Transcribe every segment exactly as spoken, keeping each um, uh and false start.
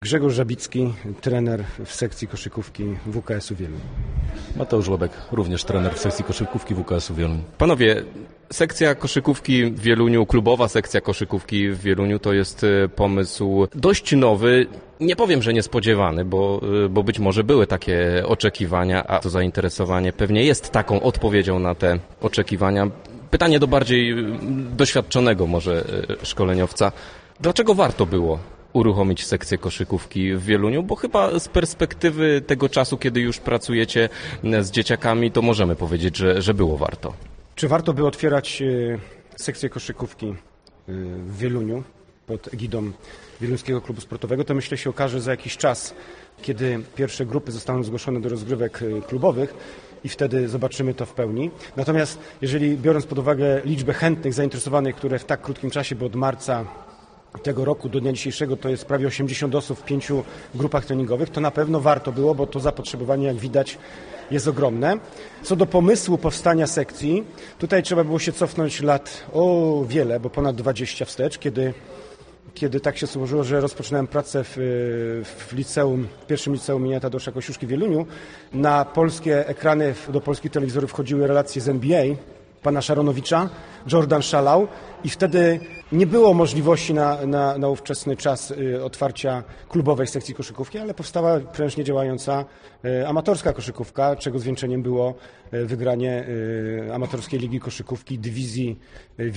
Grzegorz Żabicki, trener w sekcji koszykówki W K S-u Wieluń. Mateusz Łebek, również trener w sekcji koszykówki W K S-u Wieluń. Panowie, sekcja koszykówki w Wieluniu, klubowa sekcja koszykówki w Wieluniu to jest pomysł dość nowy. Nie powiem, że niespodziewany, bo, bo być może były takie oczekiwania, a to zainteresowanie pewnie jest taką odpowiedzią na te oczekiwania. Pytanie do bardziej doświadczonego może szkoleniowca. Dlaczego warto było uruchomić sekcję koszykówki w Wieluniu? Bo chyba z perspektywy tego czasu, kiedy już pracujecie z dzieciakami, to możemy powiedzieć, że, że było warto. Czy warto by otwierać sekcję koszykówki w Wieluniu pod egidą Wieluńskiego Klubu Sportowego? To myślę się okaże za jakiś czas, kiedy pierwsze grupy zostaną zgłoszone do rozgrywek klubowych i wtedy zobaczymy to w pełni. Natomiast jeżeli biorąc pod uwagę liczbę chętnych, zainteresowanych, które w tak krótkim czasie, bo od marca tego roku do dnia dzisiejszego to jest prawie osiemdziesiąt osób w pięciu grupach treningowych, to na pewno warto było, bo to zapotrzebowanie, jak widać, jest ogromne. Co do pomysłu powstania sekcji, tutaj trzeba było się cofnąć lat o wiele, bo ponad dwadzieścia wstecz, kiedy, kiedy tak się złożyło, że rozpoczynałem pracę w, w liceum, w pierwszym liceum imienia Tadeusza Kościuszki w Wieluniu. Na polskie ekrany, do polskich telewizorów wchodziły relacje z N B A, pana Szaronowicza, Jordan szalał i wtedy nie było możliwości na, na, na ówczesny czas y, otwarcia klubowej sekcji koszykówki, ale powstała prężnie działająca y, amatorska koszykówka, czego zwieńczeniem było y, wygranie y, amatorskiej ligi koszykówki dywizji y,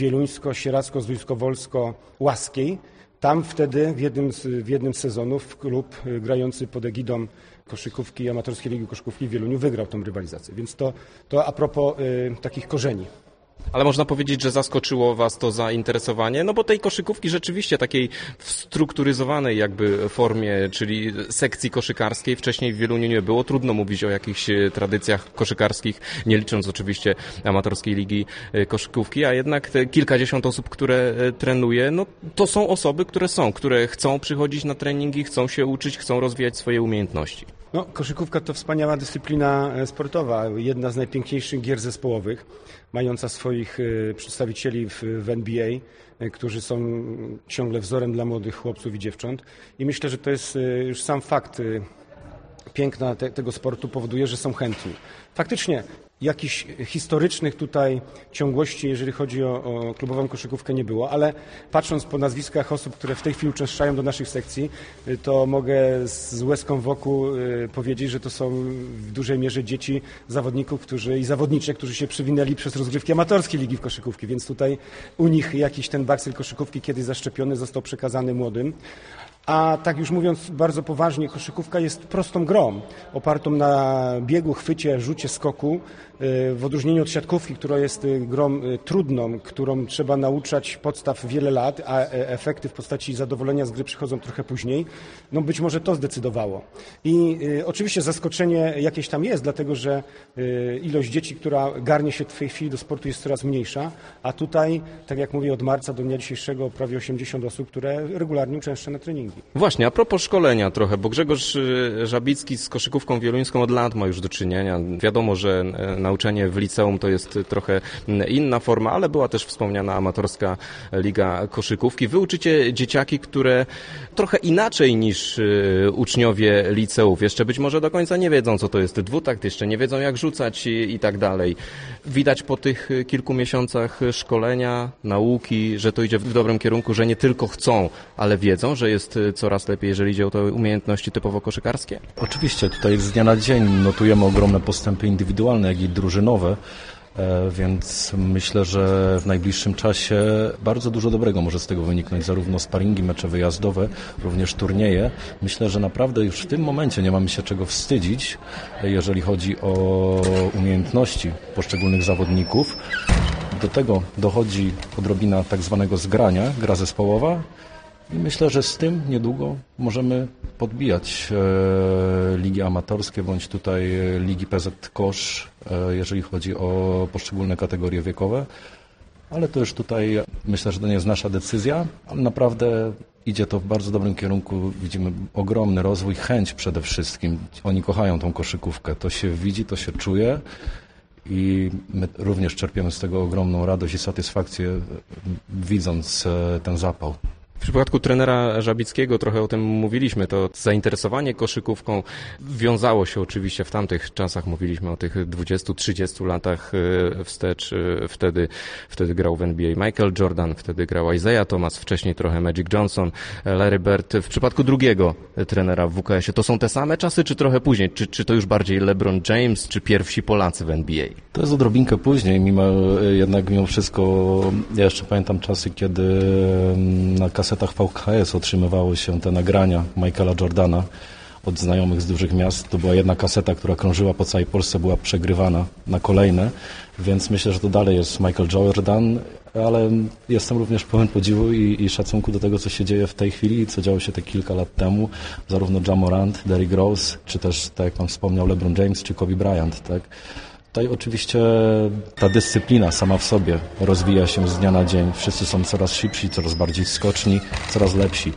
wieluńsko-sieradzko-zdrójsko-wolsko-łaskiej. Tam wtedy w jednym z, w jednym z sezonów klub y, grający pod egidą koszykówki, amatorskiej ligi koszykówki w Wieluniu wygrał tą rywalizację. Więc to, to a propos y, takich korzeni. Ale można powiedzieć, że zaskoczyło Was to zainteresowanie, no bo tej koszykówki rzeczywiście takiej w strukturyzowanej jakby formie, czyli sekcji koszykarskiej wcześniej w Wieluniu nie było. Trudno mówić o jakichś tradycjach koszykarskich, nie licząc oczywiście amatorskiej ligi koszykówki, a jednak te kilkadziesiąt osób, które trenuje, no to są osoby, które są, które chcą przychodzić na treningi, chcą się uczyć, chcą rozwijać swoje umiejętności. No, koszykówka to wspaniała dyscyplina sportowa, jedna z najpiękniejszych gier zespołowych, mająca swoich przedstawicieli w, w N B A, którzy są ciągle wzorem dla młodych chłopców i dziewcząt. I myślę, że to jest już sam fakt piękna te, tego sportu powoduje, że są chętni. Faktycznie jakichś historycznych tutaj ciągłości, jeżeli chodzi o, o klubową koszykówkę, nie było, ale patrząc po nazwiskach osób, które w tej chwili uczęszczają do naszych sekcji, to mogę z łezką wokół powiedzieć, że to są w dużej mierze dzieci zawodników którzy, i zawodnicze, którzy się przywinęli przez rozgrywki amatorskie ligi w koszykówki, więc tutaj u nich jakiś ten bakcyl koszykówki kiedyś zaszczepiony został przekazany młodym. A tak już mówiąc bardzo poważnie, koszykówka jest prostą grą, opartą na biegu, chwycie, rzucie, skoku, w odróżnieniu od siatkówki, która jest grą trudną, którą trzeba nauczać podstaw wiele lat, a efekty w postaci zadowolenia z gry przychodzą trochę później. No być może to zdecydowało. I y, oczywiście zaskoczenie jakieś tam jest, dlatego że y, ilość dzieci, która garnie się w tej chwili do sportu, jest coraz mniejsza, a tutaj, tak jak mówię, od marca do dnia dzisiejszego prawie osiemdziesiąt osób, które regularnie uczęszcza na treningi. Właśnie, a propos szkolenia trochę, bo Grzegorz Żabicki z koszykówką wieluńską od lat ma już do czynienia. Wiadomo, że nauczenie w liceum to jest trochę inna forma, ale była też wspomniana amatorska liga koszykówki. Wy uczycie dzieciaki, które trochę inaczej niż uczniowie liceów. Jeszcze być może do końca nie wiedzą, co to jest dwutakt, jeszcze nie wiedzą, jak rzucać i, i tak dalej. Widać po tych kilku miesiącach szkolenia, nauki, że to idzie w dobrym kierunku, że nie tylko chcą, ale wiedzą, że jest coraz lepiej, jeżeli idzie o te umiejętności typowo koszykarskie? Oczywiście, tutaj z dnia na dzień notujemy ogromne postępy indywidualne, jak i drużynowe, więc myślę, że w najbliższym czasie bardzo dużo dobrego może z tego wyniknąć, zarówno sparingi, mecze wyjazdowe, również turnieje. Myślę, że naprawdę już w tym momencie nie mamy się czego wstydzić, jeżeli chodzi o umiejętności poszczególnych zawodników. Do tego dochodzi odrobina tak zwanego zgrania, gra zespołowa. I myślę, że z tym niedługo możemy podbijać e, ligi amatorskie bądź tutaj ligi P Z Kosz, e, jeżeli chodzi o poszczególne kategorie wiekowe. Ale to już tutaj myślę, że to nie jest nasza decyzja, ale naprawdę idzie to w bardzo dobrym kierunku. Widzimy ogromny rozwój, chęć przede wszystkim. Oni kochają tą koszykówkę. To się widzi, to się czuje. I my również czerpiemy z tego ogromną radość i satysfakcję, widząc ten zapał. W przypadku trenera Żabickiego trochę o tym mówiliśmy, to zainteresowanie koszykówką wiązało się oczywiście w tamtych czasach, mówiliśmy o tych dwudziestu trzydziestu latach wstecz, wtedy, wtedy grał w N B A Michael Jordan, wtedy grał Isaiah Thomas, wcześniej trochę Magic Johnson, Larry Bird. W przypadku drugiego trenera w W K S ie to są te same czasy, czy trochę później? Czy, czy to już bardziej LeBron James, czy pierwsi Polacy w N B A? To jest odrobinkę później, mimo, jednak mimo wszystko, ja jeszcze pamiętam czasy, kiedy na kasetach V H S otrzymywały się te nagrania Michaela Jordana od znajomych z dużych miast. To była jedna kaseta, która krążyła po całej Polsce, była przegrywana na kolejne, więc myślę, że to dalej jest Michael Jordan, ale jestem również pełen podziwu i, i szacunku do tego, co się dzieje w tej chwili i co działo się te kilka lat temu. Zarówno Ja Morant, Derrick Rose, czy też, tak jak pan wspomniał, LeBron James, czy Kobe Bryant, tak? Tutaj oczywiście ta dyscyplina sama w sobie rozwija się z dnia na dzień. Wszyscy są coraz szybsi, coraz bardziej skoczni, coraz lepsi.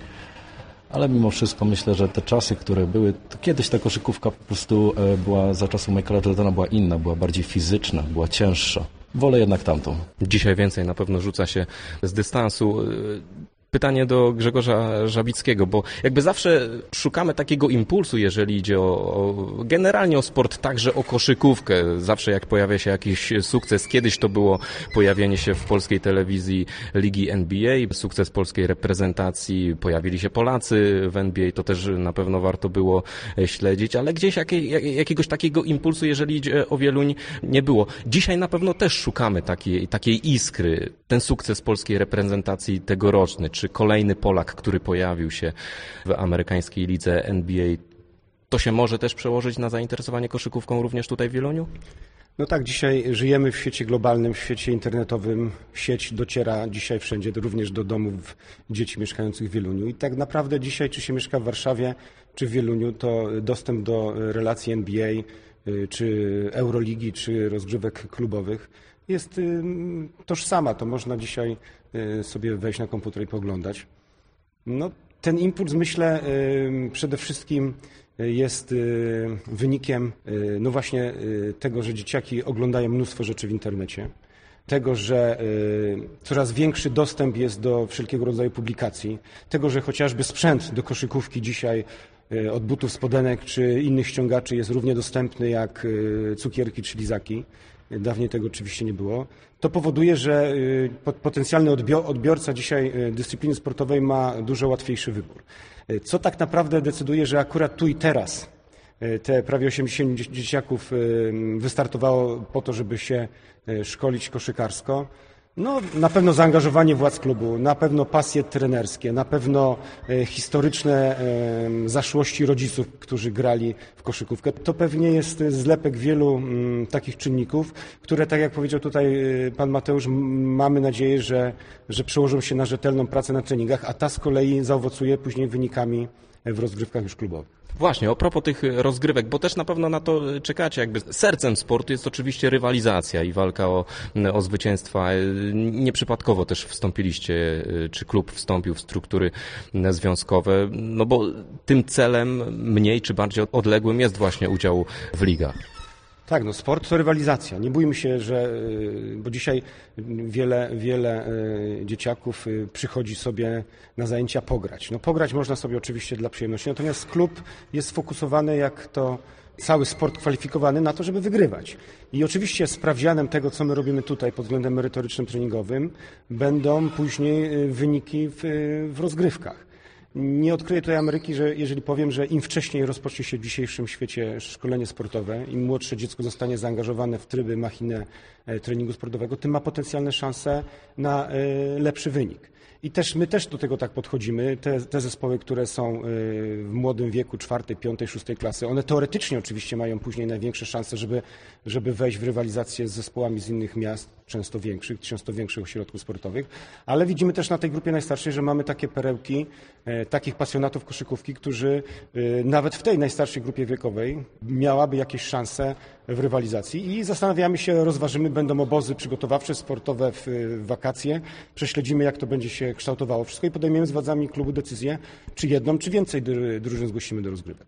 Ale mimo wszystko myślę, że te czasy, które były, to kiedyś ta koszykówka po prostu była, za czasów Michaela Jordana była inna, była bardziej fizyczna, była cięższa. Wolę jednak tamtą. Dzisiaj więcej na pewno rzuca się z dystansu. Pytanie do Grzegorza Żabickiego, bo jakby zawsze szukamy takiego impulsu, jeżeli idzie o, o generalnie o sport, także o koszykówkę. Zawsze jak pojawia się jakiś sukces, kiedyś to było pojawienie się w polskiej telewizji Ligi N B A, sukces polskiej reprezentacji, pojawili się Polacy w N B A, to też na pewno warto było śledzić, ale gdzieś jakiej, jakiegoś takiego impulsu, jeżeli idzie o Wieluń, nie było. Dzisiaj na pewno też szukamy takiej, takiej iskry, ten sukces polskiej reprezentacji tegoroczny, czy kolejny Polak, który pojawił się w amerykańskiej lidze N B A, to się może też przełożyć na zainteresowanie koszykówką również tutaj w Wieluniu? No tak, dzisiaj żyjemy w świecie globalnym, w świecie internetowym. Sieć dociera dzisiaj wszędzie, również do domów dzieci mieszkających w Wieluniu. I tak naprawdę dzisiaj, czy się mieszka w Warszawie, czy w Wieluniu, to dostęp do relacji N B A, czy Euroligi, czy rozgrywek klubowych jest tożsama. To można dzisiaj sobie wejść na komputer i poglądać. No, ten impuls, myślę, przede wszystkim jest wynikiem no właśnie tego, że dzieciaki oglądają mnóstwo rzeczy w internecie, tego, że coraz większy dostęp jest do wszelkiego rodzaju publikacji, tego, że chociażby sprzęt do koszykówki dzisiaj od butów, spodenek czy innych ściągaczy jest równie dostępny jak cukierki czy lizaki. Dawniej tego oczywiście nie było. To powoduje, że potencjalny odbiorca dzisiaj dyscypliny sportowej ma dużo łatwiejszy wybór. Co tak naprawdę decyduje, że akurat tu i teraz te prawie osiemdziesiąt dzieciaków wystartowało po to, żeby się szkolić koszykarsko? No, na pewno zaangażowanie władz klubu, na pewno pasje trenerskie, na pewno historyczne zaszłości rodziców, którzy grali w koszykówkę. To pewnie jest zlepek wielu takich czynników, które, tak jak powiedział tutaj pan Mateusz, mamy nadzieję, że, że przełożą się na rzetelną pracę na treningach, a ta z kolei zaowocuje później wynikami w rozgrywkach już klubowych. Właśnie, a propos tych rozgrywek, bo też na pewno na to czekacie, jakby sercem sportu jest oczywiście rywalizacja i walka o, o zwycięstwa. Nieprzypadkowo też wstąpiliście, czy klub wstąpił w struktury związkowe, no bo tym celem mniej czy bardziej odległym jest właśnie udział w ligach. Tak, no sport to rywalizacja. Nie bójmy się, że, bo dzisiaj wiele, wiele dzieciaków przychodzi sobie na zajęcia pograć. No pograć można sobie oczywiście dla przyjemności, natomiast klub jest sfokusowany, jak to cały sport, kwalifikowany na to, żeby wygrywać. I oczywiście sprawdzianem tego, co my robimy tutaj pod względem merytorycznym, treningowym, będą później wyniki w, w rozgrywkach. Nie odkryję tutaj Ameryki, że jeżeli powiem, że im wcześniej rozpocznie się w dzisiejszym świecie szkolenie sportowe, im młodsze dziecko zostanie zaangażowane w tryby, machinę treningu sportowego, tym ma potencjalne szanse na lepszy wynik. I też my też do tego tak podchodzimy. Te, te zespoły, które są w młodym wieku, czwartej, piątej, szóstej klasy, one teoretycznie oczywiście mają później największe szanse, żeby, żeby wejść w rywalizację z zespołami z innych miast, często większych, często większych ośrodków sportowych, ale widzimy też na tej grupie najstarszej, że mamy takie perełki, e, takich pasjonatów koszykówki, którzy e, nawet w tej najstarszej grupie wiekowej miałaby jakieś szanse w rywalizacji i zastanawiamy się, rozważymy, będą obozy przygotowawcze, sportowe w, w wakacje, prześledzimy, jak to będzie się kształtowało wszystko i podejmiemy z władzami klubu decyzję, czy jedną, czy więcej drużyn zgłosimy do rozgrywek. To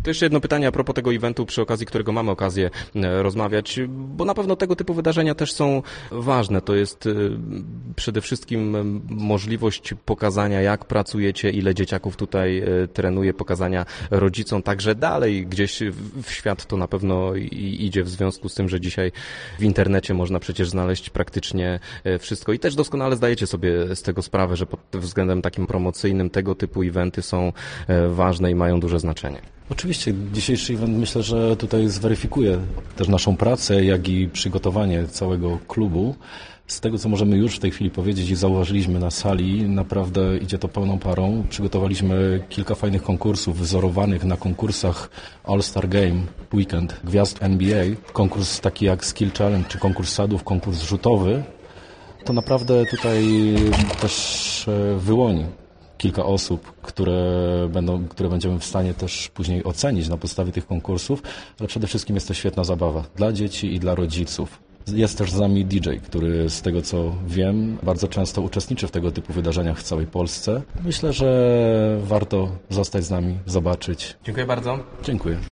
To jeszcze jedno pytanie a propos tego eventu, przy okazji którego mamy okazję rozmawiać, bo na pewno tego typu wydarzenia też są ważne. To jest przede wszystkim możliwość pokazania, jak pracujecie, ile dzieciaków tutaj trenuje, pokazania rodzicom także dalej gdzieś w świat to na pewno idzie w związku z tym, że dzisiaj w internecie można przecież znaleźć praktycznie wszystko i też doskonale zdajecie sobie z tego sprawę, że pod względem takim promocyjnym tego typu eventy są ważne i mają duże znaczenie. Oczywiście dzisiejszy event myślę, że tutaj zweryfikuje też naszą pracę, jak i przygotowanie całego klubu. Z tego, co możemy już w tej chwili powiedzieć i zauważyliśmy na sali, naprawdę idzie to pełną parą. Przygotowaliśmy kilka fajnych konkursów wzorowanych na konkursach All-Star Game Weekend Gwiazd N B A. Konkurs taki jak Skill Challenge czy konkurs sadów, konkurs rzutowy. To naprawdę tutaj też wyłoni kilka osób, które będą, które będziemy w stanie też później ocenić na podstawie tych konkursów, ale przede wszystkim jest to świetna zabawa dla dzieci i dla rodziców. Jest też z nami D J, który z tego co wiem bardzo często uczestniczy w tego typu wydarzeniach w całej Polsce. Myślę, że warto zostać z nami, zobaczyć. Dziękuję bardzo. Dziękuję.